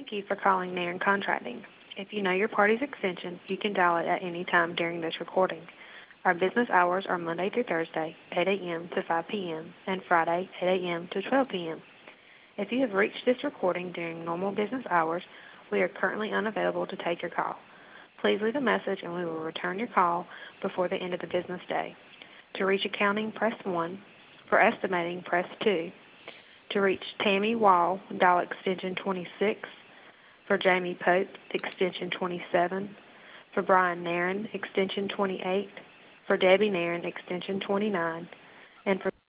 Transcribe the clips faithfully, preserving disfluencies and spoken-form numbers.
Thank you for calling Nairn Contracting. If you know your party's extension, you can dial it at any time during this recording. Our business hours are Monday through Thursday, eight a m to five p m, and Friday, eight a m to twelve p m If you have reached this recording during normal business hours, we are currently unavailable to take your call. Please leave a message and we will return your call before the end of the business day. To reach accounting, press one. For estimating, press two. To reach Tammy Wall, dial extension twenty-six. For Jamie Pope, extension twenty-seven. For Brian Nairn, extension twenty-eight. For Debbie Nairn, extension twenty-nine. And for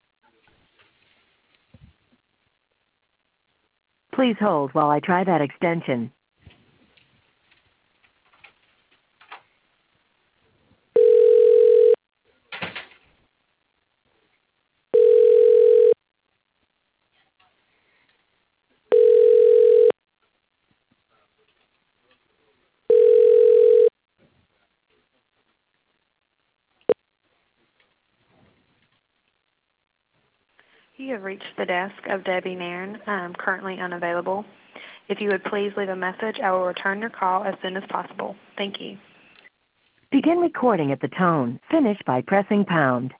Please hold while I try that extension. You have reached the desk of Debbie Nairn. I am currently unavailable. If you would please leave a message, I will return your call as soon as possible. Thank you. Begin recording at the tone. Finish by pressing pound.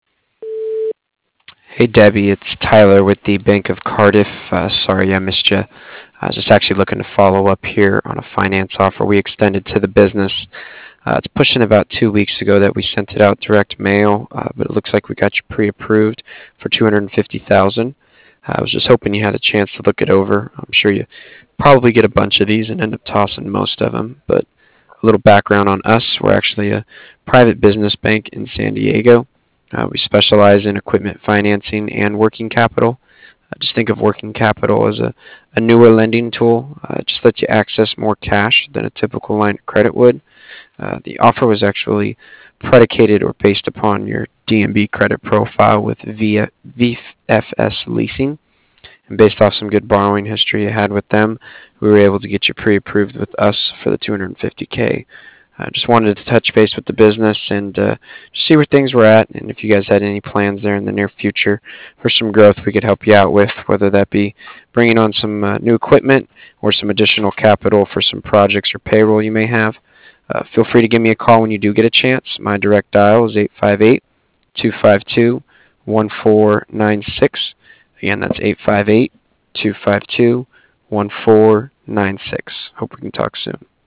Hey Debbie, it's Tyler with the Bank of Cardiff. Uh, sorry I missed you. I was just actually looking to follow up here on a finance offer we extended to the business. Uh, it's pushing about two weeks ago that we sent it out direct mail, uh, but it looks like we got you pre-approved for two hundred fifty thousand dollars. Uh, I was just hoping you had a chance to look it over. I'm sure you probably get a bunch of these and end up tossing most of them, but a little background on us. We're actually a private business bank in San Diego. Uh, we specialize in equipment financing and working capital. Uh, just think of working capital as a, a newer lending tool. Uh, just lets you access more cash than a typical line of credit would. Uh, the offer was actually predicated or based upon your D M B credit profile with V F S Leasing. And based off some good borrowing history you had with them, we were able to get you pre-approved with us for the two hundred fifty K. I uh, just wanted to touch base with the business and uh, see where things were at, and if you guys had any plans there in the near future for some growth we could help you out with, whether that be bringing on some uh, new equipment or some additional capital for some projects or payroll you may have. Uh, feel free to give me a call when you do get a chance. My direct dial is eight five eight, two five two, one four nine six. Again, that's eight five eight, two five two, one four nine six. Hope we can talk soon.